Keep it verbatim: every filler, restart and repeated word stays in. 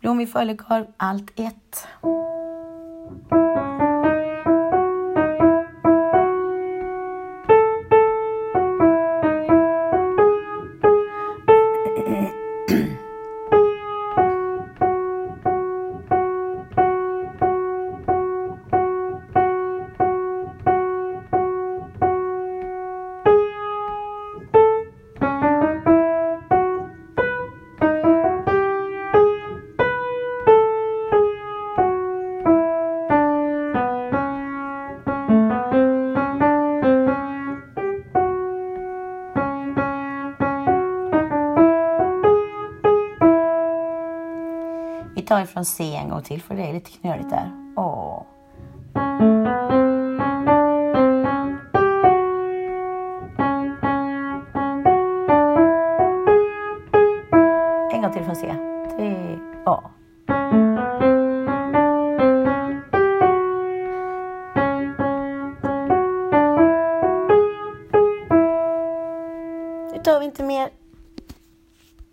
Blommig falukorv, allt ett. Vi tar ifrån C en gång till för det är lite knöligt där. Åh. En gång till från C. Tre, A. Nu tar vi inte mer